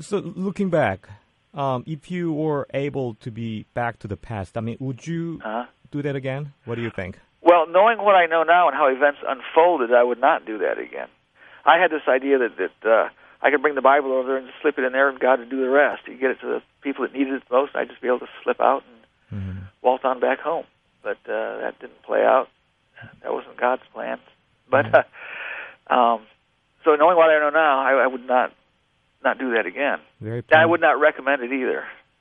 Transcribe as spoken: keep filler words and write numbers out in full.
so looking back, um, if you were able to be back to the past, I mean, would you uh-huh. do that again? What do you think? Well, knowing what I know now and how events unfolded, I would not do that again. I had this idea that, that uh, I could bring the Bible over there and slip it in there and God would do the rest. He'd get it to the people that needed it most, and I'd just be able to slip out and mm-hmm. waltz on back home. But uh, that didn't play out. That wasn't God's plan. But mm-hmm. uh, um, so knowing what I know now, I, I would not not do that again. Very and I would not recommend it either.